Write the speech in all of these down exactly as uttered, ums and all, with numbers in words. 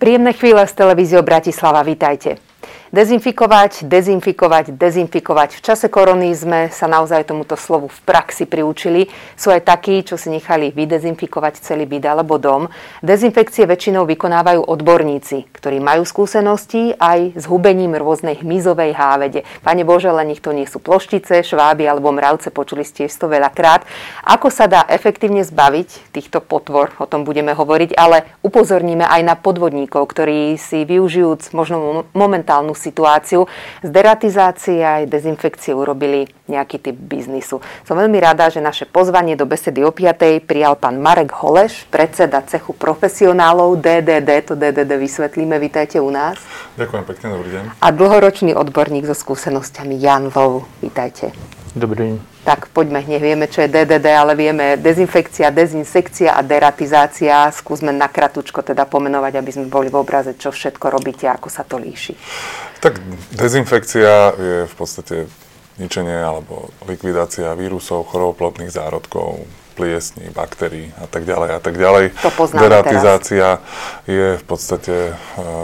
Príjemné chvíle s televíziou Bratislava, vítajte. Dezinfikovať, dezinfikovať, dezinfikovať. V čase korony sme sa naozaj tomuto slovu v praxi priučili. Sú aj takí, čo si nechali vydezinfikovať celý byt alebo dom. Dezinfekcie väčšinou vykonávajú odborníci, ktorí majú skúsenosti aj s hubením rôznej hmyzovej hávede. Pane Bože, len nech to nie sú ploštice, šváby alebo mravce, počuli ste to veľakrát. Ako sa dá efektívne zbaviť týchto potvor, o tom budeme hovoriť, ale upozorníme aj na podvodníkov, ktorí si využijúc možno momentálnu situáciu z deratizácie aj dezinfekcie urobili nejaký typ biznisu. Som veľmi rada, že naše pozvanie do besedy o piatej prijal pán Marek Holeš, predseda cechu profesionálov dé dé dé. To dé dé dé vysvetlíme. Vítajte u nás. Ďakujem pekne, dobrý deň. A dlhoročný odborník so skúsenosťami Jan Vov. Vítajte. Dobrý deň. Tak poďme, nevieme, čo je dé dé dé, ale vieme dezinfekcia, dezinsekcia a deratizácia. Skúsme nakratučko teda pomenovať, aby sme boli v obraze, čo všetko robíte, ako sa to líši. Tak dezinfekcia je v podstate ničenie alebo likvidácia vírusov, choroboplodných zárodkov, pliesní, baktérií a tak ďalej a tak ďalej. To poznáme Deratizácia teraz. Je v podstate e,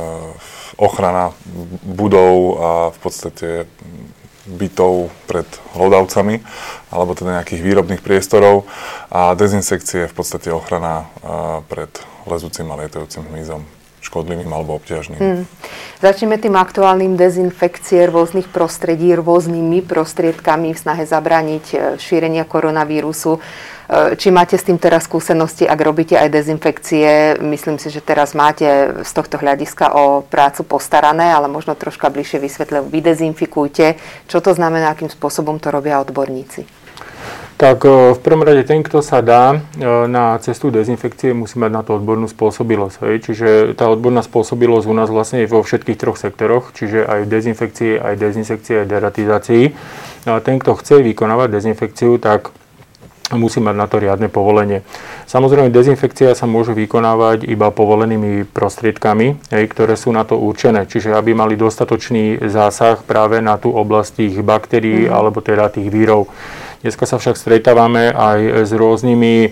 ochrana budov a v podstate bytov pred hlodavcami, alebo teda nejakých výrobných priestorov, a dezinsekcie je v podstate ochrana pred lezúcim a lietajúcim hmyzom, škodlivým alebo obťažným. Hmm. Začneme tým aktuálnym dezinfekcie rôznych prostredí, rôznymi prostriedkami v snahe zabrániť šírenia koronavírusu. Či máte s tým teraz skúsenosti, ak robíte aj dezinfekcie? Myslím si, že teraz máte z tohto hľadiska o prácu postarané, ale možno troška bližšie vysvetlím. Vy dezinfikujte. Čo to znamená, akým spôsobom to robia odborníci? Tak v prvom rade ten, kto sa dá na cestu dezinfekcie, musí mať na to odbornú spôsobilosť. Hej. Čiže tá odborná spôsobilosť u nás vlastne je vo všetkých troch sektoroch, čiže aj v dezinfekcii, aj deratizácii, aj deratizácii. A ten, kto chce vykonávať dezinfekciu, tak musí mať na to riadne povolenie. Samozrejme, dezinfekcia sa môže vykonávať iba povolenými prostriedkami, hej, ktoré sú na to určené. Čiže aby mali dostatočný zásah práve na tú oblasť tých baktérií, mm. alebo teda tých vírov. Dneska sa však stretávame aj s rôznymi,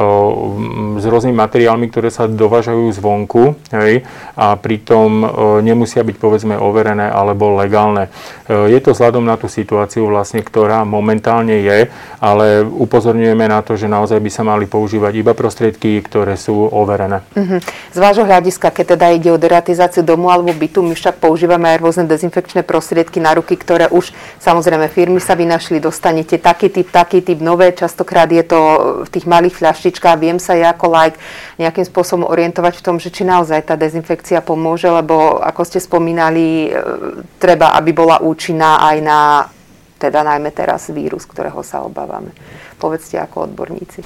s rôznymi materiálmi, ktoré sa dovážajú zvonku, hej, a pritom nemusia byť, povedzme, overené alebo legálne. Je to vzhľadom na tú situáciu, vlastne, ktorá momentálne je, ale upozorňujeme na to, že naozaj by sa mali používať iba prostriedky, ktoré sú overené. Mm-hmm. Z vášho hľadiska, keď teda ide o deratizáciu domu alebo bytu, my však používame aj rôzne dezinfekčné prostriedky na ruky, ktoré už, samozrejme, firmy sa vynašli, dostanete taký typ, taký typ, nové, častokrát je to v tých malých fľaštičkách. Viem sa ja ako laik nejakým spôsobom orientovať v tom, že či naozaj tá dezinfekcia pomôže, lebo ako ste spomínali, treba, aby bola účinná aj na, teda najmä teraz, vírus, ktorého sa obávame. Povedzte ako odborníci.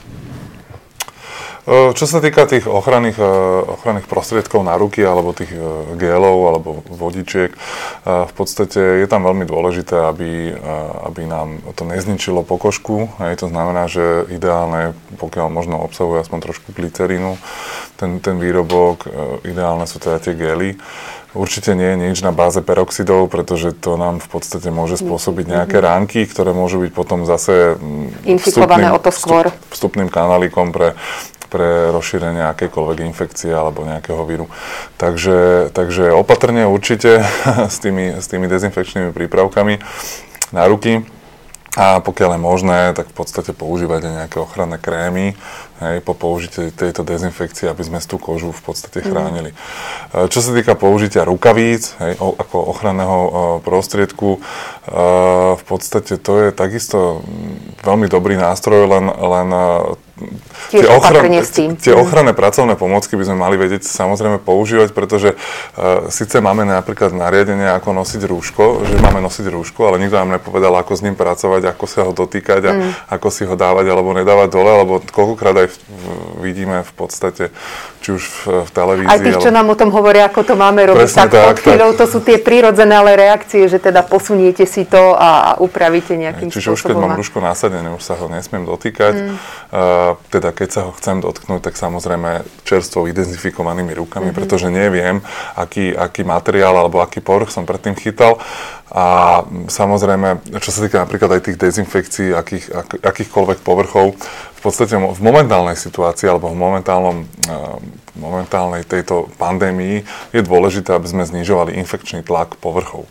Čo sa týka tých ochranných, ochranných prostriedkov na ruky, alebo tých gélov, alebo vodičiek, v podstate je tam veľmi dôležité, aby, aby nám to nezničilo pokožku. Hej, to znamená, že ideálne, pokiaľ možno obsahuje aspoň trošku glycerínu, ten, ten výrobok, ideálne sú teda tie gély. Určite nie je nič na báze peroxidov, pretože to nám v podstate môže spôsobiť nejaké ránky, ktoré môžu byť potom zase infikované o to skôr vstupným kanálikom pre pre rozšírenie akejkoľvek infekcie alebo nejakého víru. Takže, takže opatrne určite s tými, s tými dezinfekčnými prípravkami na ruky. A pokiaľ je možné, tak v podstate používať aj nejaké ochranné krémy, hej, po použití tejto dezinfekcie, aby sme tú kožu v podstate chránili. Mm. Čo sa týka použitia rukavíc, hej, ako ochranného prostriedku, v podstate to je takisto veľmi dobrý nástroj, len, len tie, ochran, tie ochranné pracovné pomôcky by sme mali vedieť samozrejme používať, pretože uh, síce máme napríklad nariadenie, ako nosiť rúško, že máme nosiť rúško, ale nikto nám nepovedal, ako s ním pracovať, ako sa ho dotýkať a mm. ako si ho dávať alebo nedávať dole, lebo koľkokrát aj v, vidíme v podstate, či už v, v televízii. Aj tých, čo nám o tom hovoria, ako to máme robiť, tak, tak pod chvíľou to sú tie prírodzené ale reakcie, že teda posuniete si to a, a upravíte nejakým Čiže spôsobom. Čiže už keď mám rúško nasadené, už sa ho nesmiem dotýkať. Mm. Uh, teda keď sa ho chcem dotknúť, tak samozrejme čerstvo identifikovanými rukami, mm-hmm. pretože neviem, aký, aký materiál alebo aký povrch som predtým chytal. A samozrejme, čo sa týka napríklad aj tých dezinfekcií, akých, ak, akýchkoľvek povrchov, v podstate v momentálnej situácii alebo v momentálnom, momentálnej tejto pandémii je dôležité, aby sme znižovali infekčný tlak povrchov.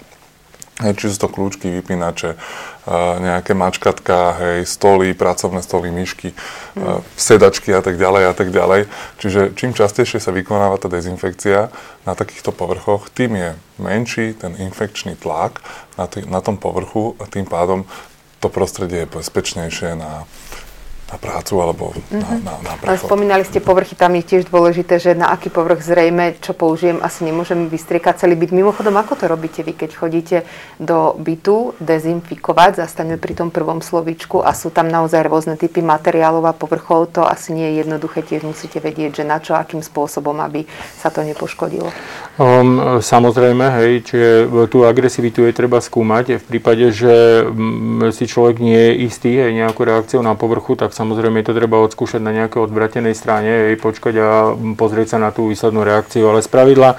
Či sú to kľúčky, vypínače, nejaké mačkatka, hej, stoly, pracovné stoly, myšky, mm. sedačky a tak ďalej a tak ďalej. Čiže čím častejšie sa vykonáva tá dezinfekcia na takýchto povrchoch, tým je menší ten infekčný tlak na, tý, na tom povrchu a tým pádom to prostredie je bezpečnejšie na na prácu alebo mm-hmm. na, na, na prechod. Spomínali ste povrchy, tam je tiež dôležité, že na aký povrch zrejme, čo použijem, asi nemôžem vystriekať celý byt. Mimochodom, ako to robíte vy, keď chodíte do bytu dezinfikovať, zastaňme pri tom prvom slovíčku a sú tam naozaj rôzne typy materiálov a povrchov, to asi nie je jednoduché, tiež musíte vedieť, že na čo, akým spôsobom, aby sa to nepoškodilo. Um, samozrejme, hej, čiže tú agresivitu je treba skúmať. V prípade, že si človek nie je istý, hej, nejakú reakciu na povrchu, tak samozrejme je to treba odskúšať na nejakej odvratenej strane, hej, počkať a pozrieť sa na tú výslednú reakciu, ale spravidla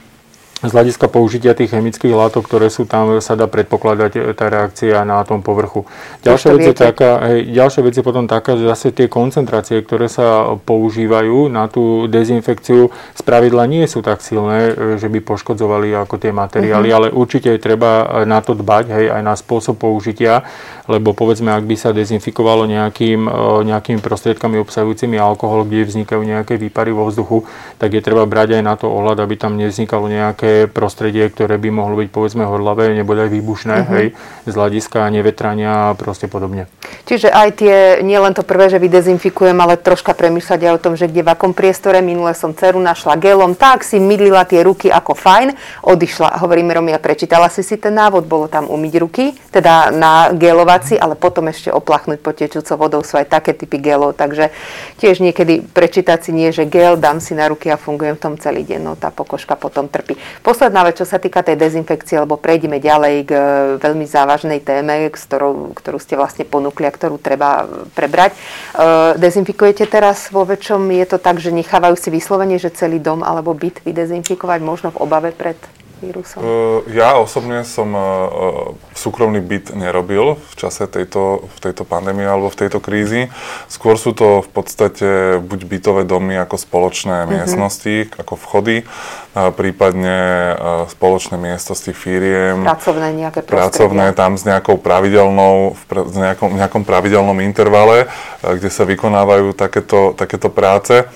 z hľadiska použitia tých chemických látok, ktoré sú tam, sa dá predpokladať tá reakcia na tom povrchu. Ďalšia vec, je taká, hej, ďalšia vec je potom taká, že zase tie koncentrácie, ktoré sa používajú na tú dezinfekciu, spravidla nie sú tak silné, že by poškodzovali ako tie materiály, uh-huh. ale určite je treba na to dbať, hej, aj na spôsob použitia, lebo povedzme, ak by sa dezinfikovalo nejakým, nejakými prostriedkami obsahujúcimi alkohol, kde vznikajú nejaké výpary vo vzduchu, tak je treba brať aj na to ohľad, aby tam nevznikalo nejaké prostredie, ktoré by mohlo byť povedzme horlavé, nebodaj výbušné, uh-huh. hej, z hľadiska nevetrania a proste podobne. Čiže aj tie, nie len to prvé, že vydezinfikujem, ale troška premýšľať aj o tom, že kde v akom priestore. Minule som dceru našla gelom, tak si mydlila tie ruky ako fajn, odišla. Hovoríme, Romia, prečítala si si ten návod, bolo tam umyť ruky, teda na gelovací, ale potom ešte oplachnúť potečúcou vodou, sú aj také typy gelov, takže tiež niekedy prečítať si nie, že gel, dám si na ruky a fungujem v tom celý deň, no tá pokožka potom trpí. Posledná vec, čo sa týka tej dezinfekcie, lebo prejdeme ďalej k veľmi závažnej téme, ktorou, ktorú ste vlastne ponúkli a ktorú treba prebrať. E, dezinfikujete teraz vo väčšom, je to tak, že nechávajú si vyslovene, že celý dom alebo byt vydezinfikovať, možno v obave pred vírusom? Ja osobne som súkromný byt nerobil v čase tejto, v tejto pandémie alebo v tejto krízi. Skôr sú to v podstate buď bytové domy ako spoločné mm-hmm. miestnosti, ako vchody, prípadne spoločné miestnosti firiem. Pracovné nejaké prostredie. Pracovné tam s nejakou pravidelnou, v nejakom, nejakom pravidelnom intervale, kde sa vykonávajú takéto, takéto práce.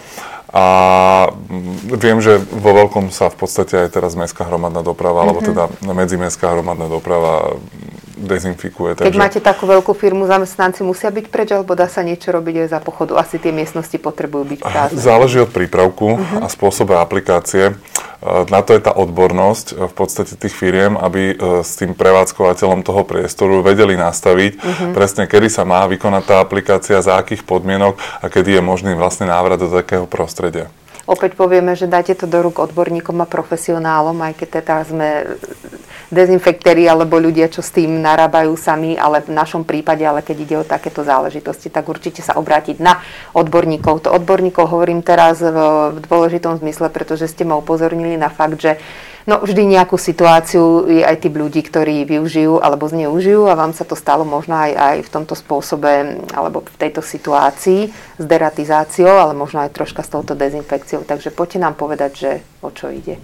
A viem, že vo veľkom sa v podstate aj teraz mestská hromadná doprava, mm-hmm. alebo teda medzimestská hromadná doprava dezinfikuje. Keď takže máte takú veľkú firmu, zamestnanci musia byť preč, alebo dá sa niečo robiť aj za pochodu? Asi tie miestnosti potrebujú byť prázdne. Záleží od prípravku uh-huh. a spôsobe aplikácie. Na to je tá odbornosť v podstate tých firiem, aby s tým prevádzkovateľom toho priestoru vedeli nastaviť uh-huh. presne, kedy sa má vykonať tá aplikácia, za akých podmienok a kedy je možný vlastne návrat do takého prostredia. Opäť povieme, že dajte to do rúk odborníkom a profesionálom, aj keď teda sme dezinfektéri alebo ľudia, čo s tým narábajú sami, ale v našom prípade, ale keď ide o takéto záležitosti, tak určite sa obrátiť na odborníkov. To odborníkov hovorím teraz v dôležitom zmysle, pretože ste ma upozornili na fakt, že no vždy nejakú situáciu je aj typ ľudí, ktorí využijú alebo zneužijú a vám sa to stalo možno aj, aj v tomto spôsobe alebo v tejto situácii s deratizáciou, ale možno aj troška s touto dezinfekciou. Takže poďte nám povedať, že o čo ide.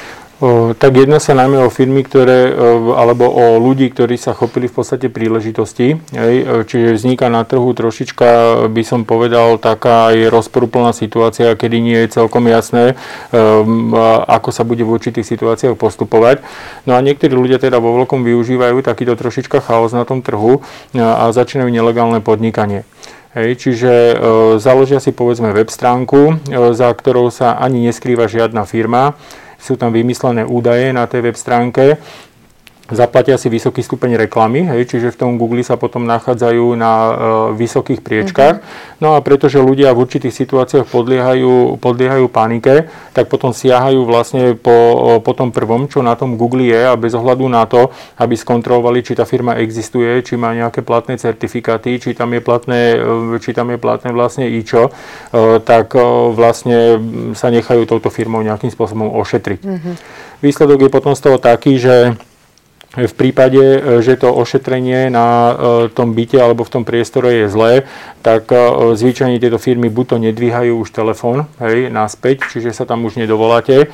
O, tak jedná sa najmä o firmy, ktoré, o, alebo o ľudí, ktorí sa chopili v podstate príležitosti. Hej, čiže vzniká na trhu trošička, by som povedal, taká aj rozporúplná situácia, kedy nie je celkom jasné, um, ako sa bude v určitých situáciách postupovať. No a niektorí ľudia teda vo veľkom využívajú takýto trošička chaos na tom trhu a začínajú nelegálne podnikanie. Hej, čiže e, založia si povedzme web stránku, e, za ktorou sa ani neskrýva žiadna firma. Sú tam vymyslené údaje na tej web stránke. Zaplatia si vysoký stupeň reklamy, hej, čiže v tom Google sa potom nachádzajú na e, vysokých priečkách. Mm-hmm. No a pretože ľudia v určitých situáciách podliehajú, podliehajú panike, tak potom siahajú vlastne po, po tom prvom, čo na tom Google je a bez ohľadu na to, aby skontrolovali, či tá firma existuje, či má nejaké platné certifikáty, či tam je platné, či tam je platné vlastne ičo, e, tak e, vlastne sa nechajú touto firmou nejakým spôsobom ošetriť. Mm-hmm. Výsledok je potom z toho taký, že v prípade, že to ošetrenie na tom byte alebo v tom priestore je zlé, tak zvyčajne tieto firmy buď to nedvíhajú už telefón, hej, naspäť, čiže sa tam už nedovoláte,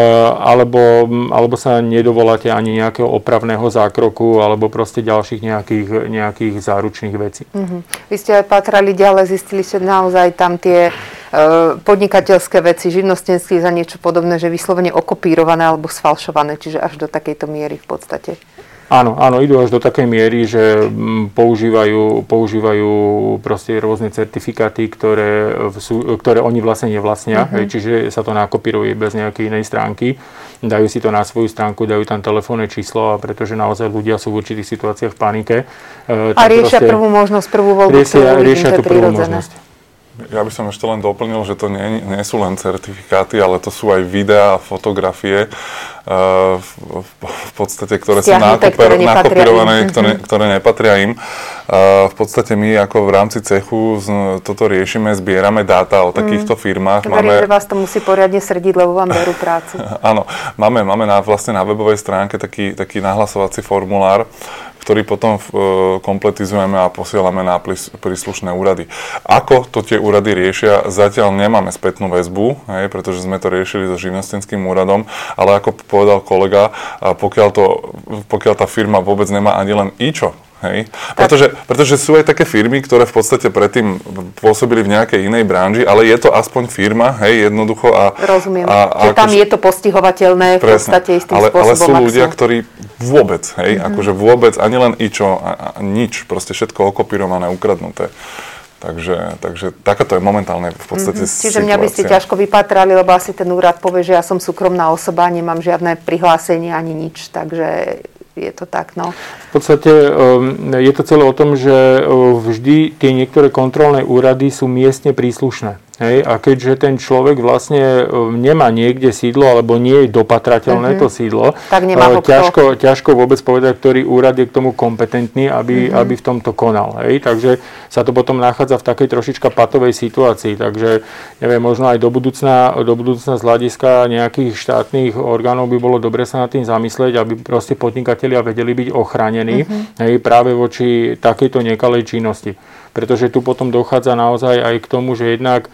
alebo, alebo sa nedovoláte ani nejakého opravného zákroku alebo proste ďalších nejakých, nejakých záručných vecí. Mm-hmm. Vy ste aj patrali ďalej, zistili ste naozaj tam tie podnikateľské veci, živnostenské za niečo podobné, že vyslovene okopírované alebo sfalšované, čiže až do takejto miery v podstate. Áno, áno, idú až do takej miery, že používajú, používajú proste rôzne certifikáty, ktoré, sú, ktoré oni vlastne nevlastnia, mm-hmm. čiže sa to nakopíruje bez nejakej inej stránky. Dajú si to na svoju stránku, dajú tam telefónne číslo, a pretože naozaj ľudia sú v určitých situáciách v panike. A riešia prvú možnosť, prvú voľbu, riešia, riešia tú prvú možnosť. Ja by som ešte len doplnil, že to nie, nie sú len certifikáty, ale to sú aj videá a fotografie, uh, v, v podstate, ktoré Stiahnuté, sú nakoper, nakopírované, ktoré, ktoré nepatria im. Uh, v podstate my ako v rámci cechu z, toto riešime, zbierame dáta o takýchto mm. firmách. Verím, máme... že vás to musí poriadne srdiť, lebo vám berú prácu. Áno, máme, máme na, vlastne na webovej stránke taký, taký nahlasovací formulár, ktorý potom e, kompletizujeme a posielame na príslušné úrady. Ako to tie úrady riešia, zatiaľ nemáme spätnú väzbu, hej, pretože sme to riešili so živnostenským úradom, ale ako povedal kolega, pokiaľ, to, pokiaľ tá firma vôbec nemá ani len íčo, hej? Pretože, pretože sú aj také firmy, ktoré v podstate predtým pôsobili v nejakej inej branži, ale je to aspoň firma, hej, jednoducho. A, Rozumiem, a, a že tam je to postihovateľné v podstate istým ale, spôsobom. Ale sú ľudia, ktorí vôbec, hej, mm-hmm. akože vôbec, ani len ičo, a, a nič, proste všetko okopírované, ukradnuté. Takže, takže takáto je momentálne v podstate mm-hmm. Čiže mňa by ste ťažko vypatrali, lebo asi ten úrad povie, že ja som súkromná osoba, nemám žiadne prihlásenie ani nič, takže je to tak, no. V podstate je to celé o tom, že vždy tie niektoré kontrolné úrady sú miestne príslušné. Hej, a keďže ten človek vlastne nemá niekde sídlo, alebo nie je dopatrateľné mm-hmm. to sídlo, tak nemá ťažko, ťažko vôbec povedať, ktorý úrad je k tomu kompetentný, aby, mm-hmm. aby v tomto konal. Hej, takže sa to potom nachádza v takej trošička patovej situácii. Takže neviem, možno aj do budúcna, do budúcna z hľadiska nejakých štátnych orgánov by bolo dobre sa nad tým zamyslieť, aby proste podnikatelia vedeli byť ochránení mm-hmm. hej, práve voči takejto nekalej činnosti. Pretože tu potom dochádza naozaj aj k tomu, že jednak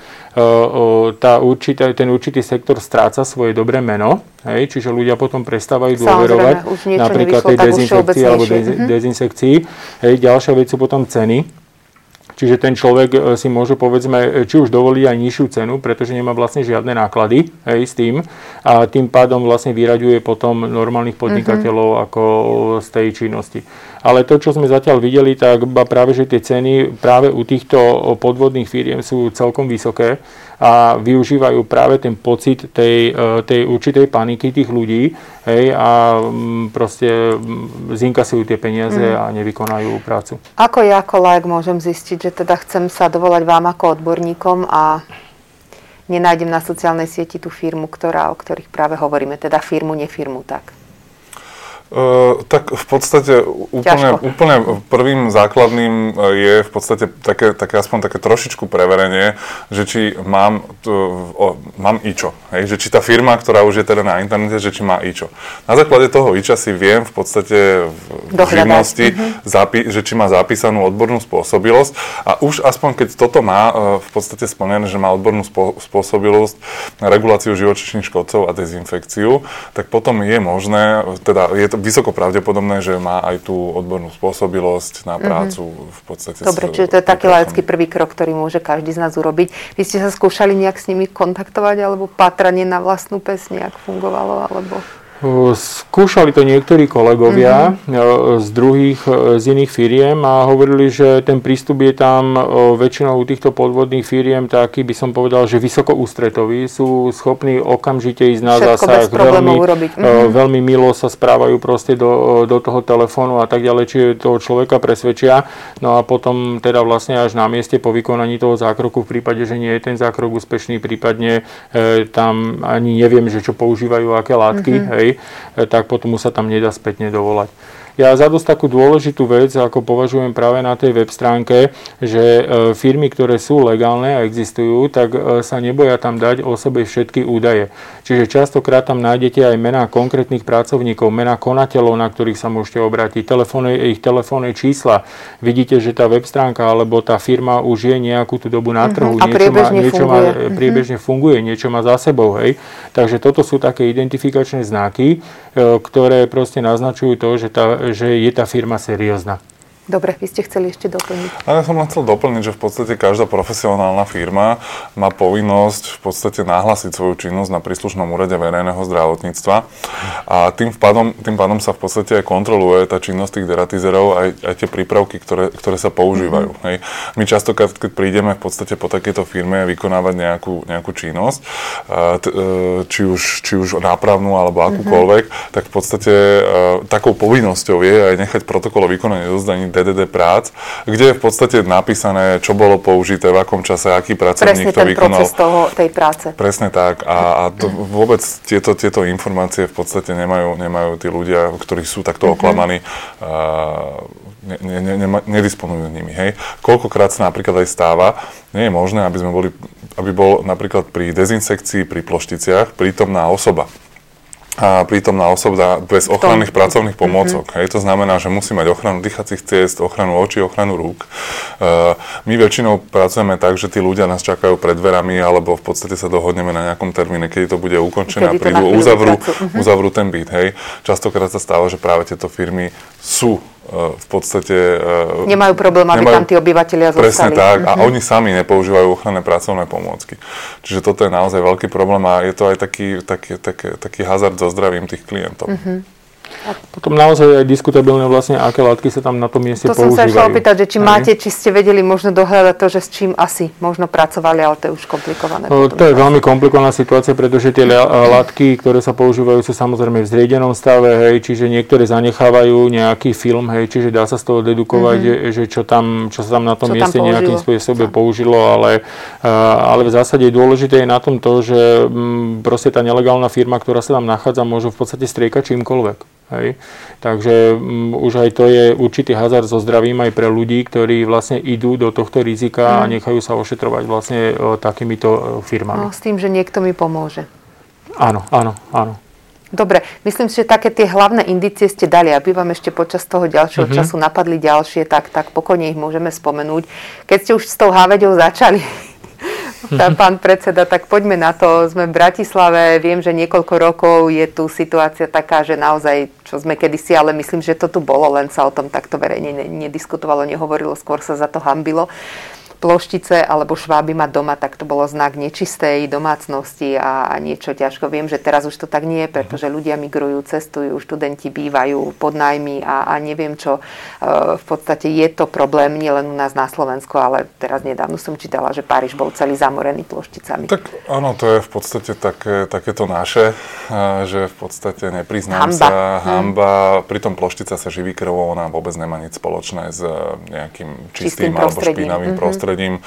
uh, tá určitá, ten určitý sektor stráca svoje dobré meno, hej, čiže ľudia potom prestávajú dôverovať napríklad tej dezinfekcii alebo dez, dezinsekcii. Hej, ďalšia vec sú potom ceny. Čiže ten človek si môže, povedzme, či už dovolí aj nižšiu cenu, pretože nemá vlastne žiadne náklady, hej, s tým. A tým pádom vlastne vyraďuje potom normálnych podnikateľov mm-hmm. ako z tej činnosti. Ale to, čo sme zatiaľ videli, tak práve, že tie ceny práve u týchto podvodných firiem sú celkom vysoké a využívajú práve ten pocit tej, tej určitej paniky tých ľudí, hej, a proste zinkasujú tie peniaze mm. a nevykonajú prácu. Ako ja ako laik môžem zistiť, že teda chcem sa dovolať vám ako odborníkom a nenájdem na sociálnej sieti tú firmu, ktorá, o ktorých práve hovoríme, teda firmu, nefirmu, tak? Uh, tak v podstate úplne, úplne prvým základným je v podstate také, také aspoň také trošičku preverenie, že či mám, o, mám íčo, hej? Že či tá firma, ktorá už je teda na internete, že či má íčo. Na základe toho íča si viem v podstate v živnosti, mm-hmm. zapi- že či má zapísanú odbornú spôsobilosť a už aspoň keď toto má v podstate splnené, že má odbornú spô- spôsobilosť na reguláciu živočíšnych škodcov a dezinfekciu, tak potom je možné, teda je to vysoko pravdepodobné, že má aj tú odbornú spôsobilosť na prácu mm-hmm. v podstate. Dobre, čiže to je taký laický prvý krok, ktorý môže každý z nás urobiť. Vy ste sa skúšali nejak s nimi kontaktovať, alebo patranie na vlastnú pes nejak fungovalo, alebo... Skúšali to niektorí kolegovia mm-hmm. z druhých, z iných firiem a hovorili, že ten prístup je tam väčšinou u týchto podvodných firiem taký, by som povedal, že vysoko ústretový. Sú schopní okamžite ísť na zásah. Veľmi, mm-hmm. veľmi milo sa správajú proste do, do toho telefónu a tak ďalej, či toho človeka presvedčia. No a potom teda vlastne až na mieste po vykonaní toho zákroku, v prípade, že nie je ten zákrok úspešný, prípadne e, tam ani neviem, že čo používajú, aké látky, mm-hmm. hej, tak potom sa tam nedá spätne dovolať. Ja za dosť takú dôležitú vec, ako považujem práve na tej web stránke, že firmy, ktoré sú legálne a existujú, tak sa neboja tam dať o sebe všetky údaje. Čiže častokrát tam nájdete aj mená konkrétnych pracovníkov, mená konateľov, na ktorých sa môžete obrátiť, telefónne, ich telefónne čísla. Vidíte, že tá web stránka alebo tá firma už je nejakú tú dobu na trhu, uh-huh. niečo, má, niečo má, priebežne uh-huh. funguje, niečo má za sebou. Hej. Takže toto sú také identifikačné znaky, ktoré proste naznačujú to, že, tá, že je tá firma seriózna. Dobre, vy ste chceli ešte doplniť. Ale ja som len chcel doplniť, že v podstate každá profesionálna firma má povinnosť v podstate nahlásiť svoju činnosť na príslušnom úrade verejného zdravotníctva a tým pádom, tým pádom sa v podstate aj kontroluje tá činnosť tých deratizerov aj, aj tie prípravky, ktoré, ktoré sa používajú. Mm-hmm. Hej. My častokrát, keď prídeme v podstate po takejto firme vykonávať nejakú, nejakú činnosť, či už, či už nápravnú alebo akúkoľvek, mm-hmm. tak v podstate takou povinnosťou je aj nechať protokol o vykonaní dozdaní dé dé dé prác, kde je v podstate napísané, čo bolo použité, v akom čase, aký pracovník to vykonal. Presne ten proces toho, tej práce. Presne tak. A, a to, vôbec tieto, tieto informácie v podstate nemajú, nemajú tí ľudia, ktorí sú takto oklamaní, uh, ne, ne, ne, ne, nedisponujú nimi. Hej. Koľkokrát sa napríklad aj stáva, nie je možné, aby sme boli, aby bol napríklad pri dezinsekcii, pri plošticiach prítomná osoba. A prítomná osoba bez ochranných pracovných pomôcok. Mm-hmm. Hej, to znamená, že musí mať ochranu dýchacích ciest, ochranu očí, ochranu rúk. Uh, my väčšinou pracujeme tak, že tí ľudia nás čakajú pred dverami, alebo v podstate sa dohodneme na nejakom termíne, kedy to bude ukončené a prídu, uzavrú, mm-hmm. uzavrú ten byt. Hej. Častokrát sa stáva, že práve tieto firmy sú v podstate... Nemajú problém, aby nemajú, tam tí obyvatelia zostali. Presne tak. Uh-huh. A oni sami nepoužívajú ochranné pracovné pomôcky. Čiže toto je naozaj veľký problém a je to aj taký, taký, taký, taký hazard so zdravím tých klientov. Uh-huh. A potom naozaj je diskutabilné vlastne, aké látky sa tam na tom mieste to používajú. To som sa chcela opýtať, že či máte, či ste vedeli možno dohľadať to, že s čím asi možno pracovali, ale to je už komplikované. No, to je veľmi komplikovaná situácia, pretože tie látky, ktoré sa používajú, sú samozrejme v zriedenom stave, hej, čiže niektoré zanechávajú nejaký film, hej, čiže dá sa z toho dedukovať, mm-hmm. že čo tam, čo sa tam na tom čo mieste nejakým spôsobom použilo, ale, ale v zásade dôležité je na tom to, že proste tá nelegálna firma, ktorá sa tam nachádza, môže v podstate striekať čímkoľvek. Hej. Takže um, už aj to je určitý hazard so zdravím aj pre ľudí, ktorí vlastne idú do tohto rizika mm. a nechajú sa ošetrovať vlastne o, takýmito o, firmami. No, s tým, že niekto mi pomôže. Áno, áno, áno. Dobre, myslím si, že také tie hlavné indície ste dali, aby vám ešte počas toho ďalšieho mm-hmm. času napadli ďalšie, tak, tak pokojne ich môžeme spomenúť. Keď ste už s tou háveďou začali, pán predseda, tak poďme na to. Sme v Bratislave, viem, že niekoľko rokov je tu situácia taká, že naozaj, čo sme kedysi, ale myslím, že to tu bolo, len sa o tom takto verejne nediskutovalo, nehovorilo, skôr sa za to hanbilo. Ploštice alebo šváby mať doma, tak to bolo znak nečistej domácnosti a, a niečo ťažko. Viem, že teraz už to tak nie je, pretože ľudia migrujú, cestujú, študenti bývajú pod nájmy a, a neviem čo. E, v podstate je to problém nielen u nás na Slovensku, ale teraz nedávno som čítala, že Páriž bol celý zamorený plošticami. Tak áno, to je v podstate také, takéto naše, že v podstate nepriznám hamba. sa, hamba. Hmm. Pritom ploštica sa živí krvou, ona vôbec nemá nič spoločné s nejakým čistým, čistým alebo špinavým mm-hmm. prostredím.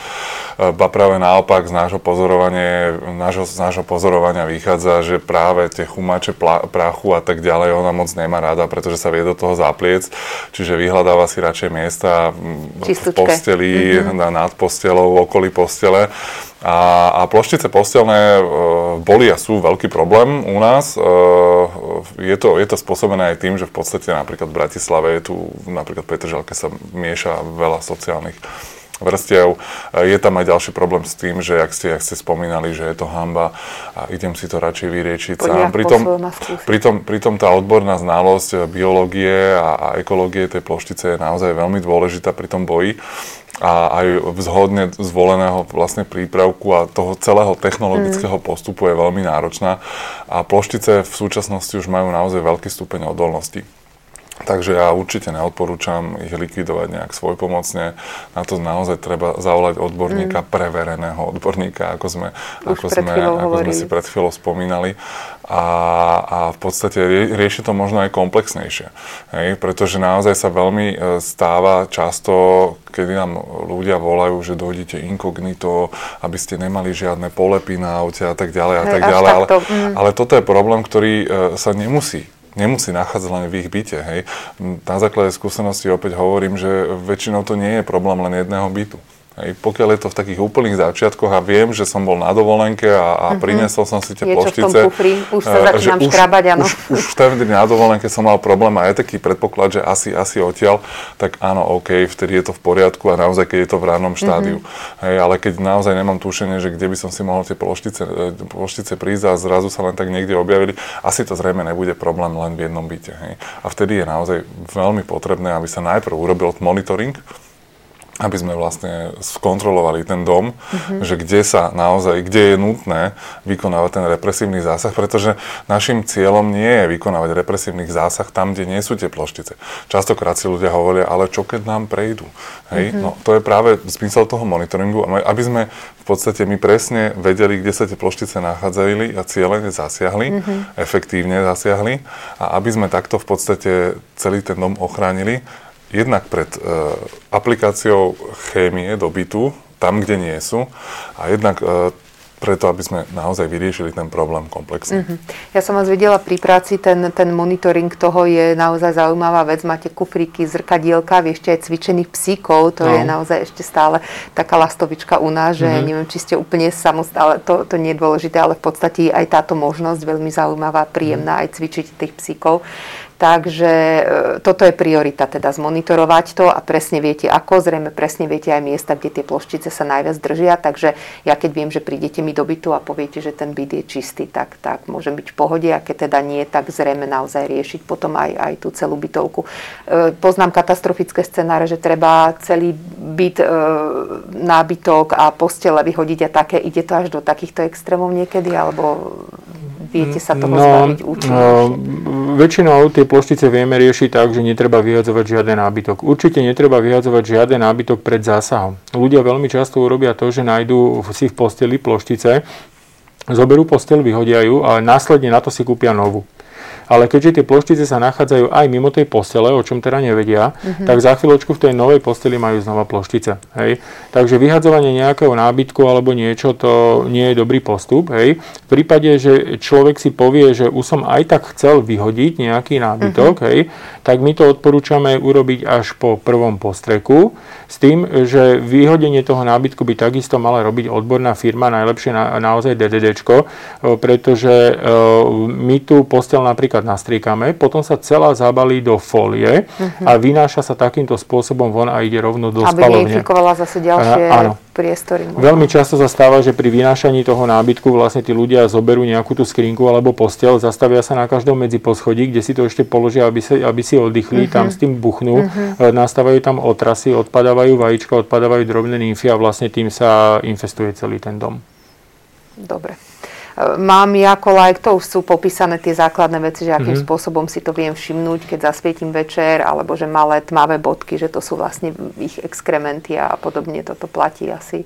Ba práve naopak z nášho pozorovania, nášho, z nášho pozorovania vychádza, že práve tie chumáče plá, prachu a tak ďalej ona moc nemá rada, pretože sa vie do toho zapliec, čiže vyhľadáva si radšej miesta v posteli, mm-hmm. nad postelou, okolí postele. A, a ploštice postelné e, boli a sú veľký problém u nás. E, je, to, je to spôsobené aj tým, že v podstate napríklad v Bratislave je tu, napríklad v Petržalke sa mieša veľa sociálnych vrstiev. Je tam aj ďalší problém s tým, že ak ste, ak ste spomínali, že je to hanba a idem si to radšej vyriečiť sám. Pritom, pritom, pritom tá odborná znalosť biológie a, a ekológie tej ploštice je naozaj veľmi dôležitá pri tom boji. A aj vzhodne zvoleného vlastne prípravku a toho celého technologického mm. postupu je veľmi náročná. A ploštice v súčasnosti už majú naozaj veľký stupeň odolnosti. Takže ja určite neodporúčam ich likvidovať nejak svojpomocne. Na to naozaj treba zavolať odborníka, mm. prevereného odborníka, ako sme, ako sme, ako sme si pred chvíľou spomínali. A, a v podstate rie, rieši to možno aj komplexnejšie. Hej? Pretože naozaj sa veľmi stáva často, kedy nám ľudia volajú, že dojdete inkognito, aby ste nemali žiadne polepy na aute a tak ďalej a tak ďalej. Ale, mm. ale toto je problém, ktorý sa nemusí nemusí nachádzať len v ich byte. Hej. Na základe skúsenosti opäť hovorím, že väčšinou to nie je problém len jedného bytu. Hej, pokiaľ je to v takých úplných začiatkoch a viem, že som bol na dovolenke a, a mm-hmm. priniesol som si tie je ploštice. Čo v tom kufri? Už sa začínam škrabať, áno. Už, už vtedy na dovolenke som mal problém a je taký predpoklad, že asi, asi odtiaľ, tak áno, OK, vtedy je to v poriadku a naozaj, keď je to v rannom štádiu. Mm-hmm. Hej, ale keď naozaj nemám tušenie, že kde by som si mohol tie ploštice, ploštice prísť a zrazu sa len tak niekde objavili, asi to zrejme nebude problém len v jednom byte. Hej. A vtedy je naozaj veľmi potrebné, aby sa najprv urobil monitoring, aby sme vlastne skontrolovali ten dom, mm-hmm. že kde sa naozaj, kde je nutné vykonávať ten represívny zásah, pretože našim cieľom nie je vykonávať represívny zásah tam, kde nie sú tie ploštice. Častokrát si ľudia hovoria, ale čo keď nám prejdú? Hej? Mm-hmm. No, to je práve zmysel toho monitoringu, aby sme v podstate my presne vedeli, kde sa tie ploštice nachádzali a cieľene zasiahli, mm-hmm. efektívne zasiahli a aby sme takto v podstate celý ten dom ochránili, jednak pred e, aplikáciou chémie do bytu, tam, kde nie sú, a jednak e, preto, aby sme naozaj vyriešili ten problém komplexne. Mm-hmm. Ja som vás videla pri práci, ten, ten monitoring toho je naozaj zaujímavá vec. Máte kufríky, zrkadielka, vy ešte aj cvičených psíkov, to no. je naozaj ešte stále taká lastovička u nás, že mm-hmm. neviem, či ste úplne samostále, to, to nie je dôležité, ale v podstate aj táto možnosť veľmi zaujímavá, príjemná, mm-hmm. aj cvičiť tých psíkov. Takže toto je priorita, teda zmonitorovať to a presne viete ako, zrejme presne viete aj miesta, kde tie ploštice sa najviac držia, takže ja keď viem, že prídete mi do bytu a poviete, že ten byt je čistý, tak, tak môžem byť v pohode, a keď teda nie, tak zrejme naozaj riešiť potom aj, aj tú celú bytovku. Poznám katastrofické scenáre, že treba celý byt, nábytok a postele vyhodiť a také, ide to až do takýchto extrémov niekedy, alebo viete sa toho no, zbaviť účinne? No, väčšinou tie ploštice vieme riešiť tak, že netreba vyhadzovať žiaden nábytok. Určite netreba vyhadzovať žiaden nábytok pred zásahom. Ľudia veľmi často urobia to, že nájdú si v posteli ploštice, zoberú posteľ, vyhodia ju a následne na to si kúpia novú. Ale keďže tie ploštice sa nachádzajú aj mimo tej postele, o čom teda nevedia, mm-hmm. tak za chvíľočku v tej novej posteli majú znova ploštice. Hej. Takže vyhadzovanie nejakého nábytku alebo niečo, to nie je dobrý postup. Hej. V prípade, že človek si povie, že už som aj tak chcel vyhodiť nejaký nábytok, mm-hmm. hej, tak my to odporúčame urobiť až po prvom postreku, s tým, že vyhodenie toho nábytku by takisto mala robiť odborná firma, najlepšie na, naozaj dé dé déčko, pretože my tú posteľ napríklad nastriekame, potom sa celá zabalí do fólie uh-huh. a vynáša sa takýmto spôsobom von a ide rovno do aby spalovne. Aby neinfikovala zase ďalšie uh, priestory. Možno. Veľmi často sa stáva, že pri vynášaní toho nábytku vlastne tí ľudia zoberú nejakú tú skrinku alebo posteľ, zastavia sa na každom medzi poschodí, kde si to ešte položia, aby, sa, aby si oddychli, uh-huh. tam s tým buchnú, uh-huh. nastávajú tam otrasy, odpadávajú vajíčka, odpadávajú drobné nymfy a vlastne tým sa infestuje celý ten dom. Dobre. Mám ja ako laik, to už sú popísané tie základné veci, že akým mm-hmm. spôsobom si to viem všimnúť, keď zasvietím večer, alebo že malé tmavé bodky, že to sú vlastne ich exkrementy a podobne, toto platí asi.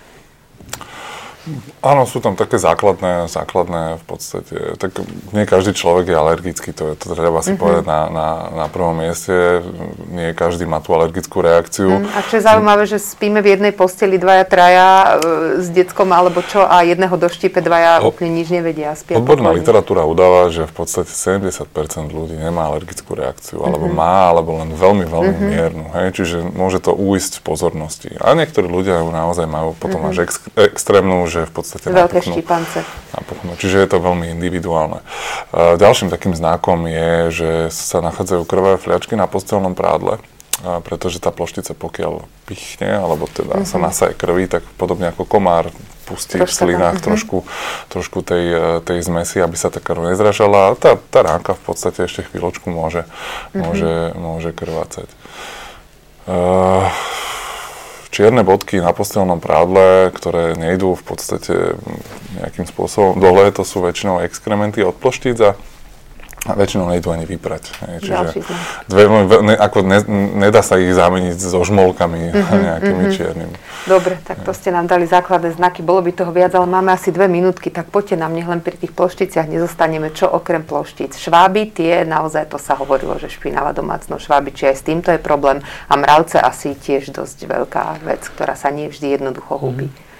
Áno, sú tam také základné, základné v podstate, tak nie každý človek je alergický, to, je, to treba si mm-hmm. povedať na, na, na prvom mieste, nie každý má tú alergickú reakciu. Mm, a čo je zaujímavé, že spíme v jednej posteli dvaja, traja e, s deckom alebo čo a jedného doštípe, dvaja o, úplne nič nevedia. Spia odborná pokojne. Literatúra udáva, že v podstate sedemdesiat percent ľudí nemá alergickú reakciu, mm-hmm. alebo má, alebo len veľmi, veľmi mm-hmm. miernu, hej, čiže môže to uísť v pozornosti. A niektorí ľudia ju naozaj majú potom mm-hmm. až ex, extrémnu, že v podstate veľké štípance. Napuknú. Čiže je to veľmi individuálne. Ďalším takým znakom je, že sa nachádzajú krvavé fliačky na posteľnom prádle, pretože tá ploštica pokiaľ pichne, alebo teda uh-huh. sa nasaje krvi, tak podobne ako komár pustí troška v slinách uh-huh. trošku, trošku tej, tej zmesi, aby sa tá krv nezražala. Tá, tá ránka v podstate ešte chvíľočku môže, uh-huh. môže, môže krvácať. Uh, Čierne bodky na posteľnom prádle, ktoré nejdú v podstate nejakým spôsobom dole, to sú väčšinou exkrementy od ploštíc a väčšinou nejdú ani vyprať. Čiže dve, ne, ako ne, nedá sa ich zameniť so žmolkami mm-hmm, nejakými mm-hmm. čiernymi. Dobre, tak to ste nám dali základné znaky, bolo by toho viac, ale máme asi dve minútky, tak poďte nám, nech len pri tých plošticiach nezostaneme, čo okrem ploštíc. Šváby, tie naozaj, to sa hovorilo, že špinavá domácnosť, šváby, či aj s týmto je problém. A mravce asi tiež dosť veľká vec, ktorá sa nie vždy jednoducho húbi. Mm-hmm.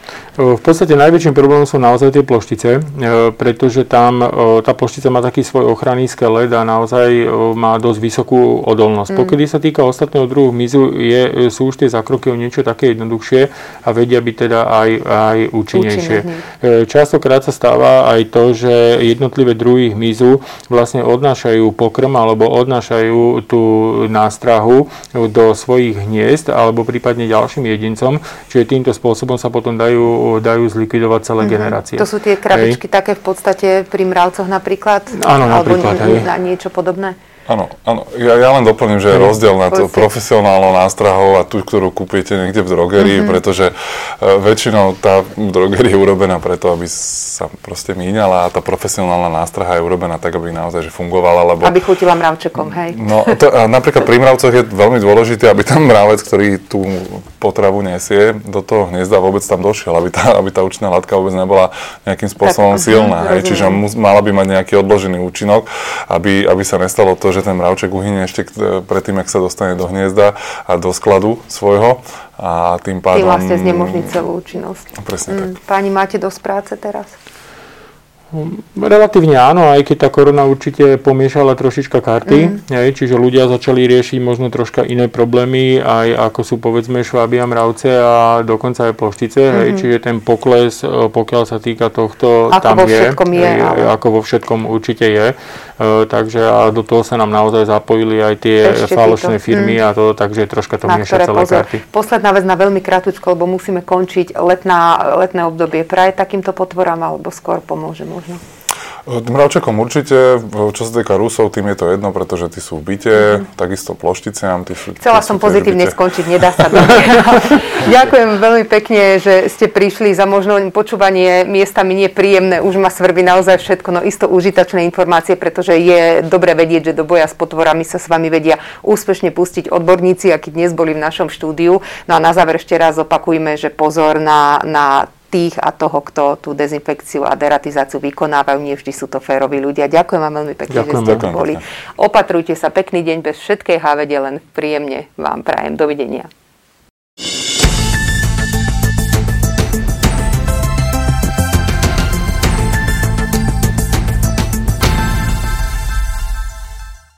V podstate najväčším problémom sú naozaj tie ploštice, pretože tam tá ploštica má taký svoj ochranný skelet a naozaj má dosť vysokú odolnosť. Mm. Pokiaľ sa týka ostatného druhu hmyzu, je, sú už tie zákroky o niečo také jednoduchšie a vedia byť teda aj, aj účinnejšie. Účinné. Častokrát sa stáva aj to, že jednotlivé druhy hmyzu vlastne odnášajú pokrm alebo odnášajú tú nástrahu do svojich hniezd alebo prípadne ďalším jedincom, čiže týmto spôsobom sa potom dajú dajú zlikvidovať celé mm-hmm. generácie. To sú tie krabičky hej. také v podstate pri mravcoch napríklad? Áno, napríklad. Alebo n- na niečo podobné? Áno, áno. Ja, ja len doplním, že je rozdiel nad profesionálnou nástrahou a tú, ktorú kúpite niekde v drogerii, mm-hmm. pretože uh, väčšinou tá drogeria je urobená preto, aby sa proste míňala a tá profesionálna nástraha je urobená tak, aby naozaj že fungovala. Lebo... Aby chutila mravčekom, hej. No, to, a napríklad pri mravcoch je veľmi dôležité, aby tam mravec, ktorý tú potravu nesie, do toho hniezda vôbec tam došiel, aby tá, aby tá účinná látka vôbec nebola nejakým spôsobom tak, silná. Hej. Čiže mus, mala by mať nejaký odložený účinok, aby, aby sa nestalo to, že ten mravček uhynie ešte predtým, ak sa dostane do hniezda a do skladu svojho a tým pádom... Tým vlastne znemožní celú účinnosť. Presne mm. tak. Páni, máte dosť práce teraz? Relatívne áno, aj keď tá korona určite pomiešala trošička karty, mm. hej, čiže ľudia začali riešiť možno troška iné problémy, aj ako sú povedzme šváby a mravce a dokonca aj ploštice, mm-hmm. hej, čiže ten pokles, pokiaľ sa týka tohto, ako tam vo je, je hej, ale... ako vo všetkom určite je. Uh, takže a do toho sa nám naozaj zapojili aj tie Ešte falošné títo. firmy mm. a to, takže troška to mieša celé pozor. karty. Posledná vec na veľmi krátko, lebo musíme končiť letná, letné obdobie. Praje takýmto potvorám alebo skôr pomôže možno? Mravčekom určite, čo sa týka Rusov, tým je to jedno, pretože tí sú v byte, mm. takisto plošticiam. Tí sú, Chcela tí som sú pozitívne skončiť, nedá sa to. Ďakujem veľmi pekne, že ste prišli, za možno počúvanie miestami nepríjemné, už ma svrbí naozaj všetko, no isto užitočné informácie, pretože je dobre vedieť, že do boja s potvorami sa s vami vedia úspešne pustiť odborníci, akí dnes boli v našom štúdiu. No a na záver ešte raz opakujme, že pozor na, na tých a toho, kto tú dezinfekciu a deratizáciu vykonávajú. Nie vždy sú to féroví ľudia. Ďakujem vám veľmi pekne, Ďakujem, že ste tu boli. Opatrujte sa, pekný deň bez všetkej hávede, len príjemne vám prajem. Dovidenia.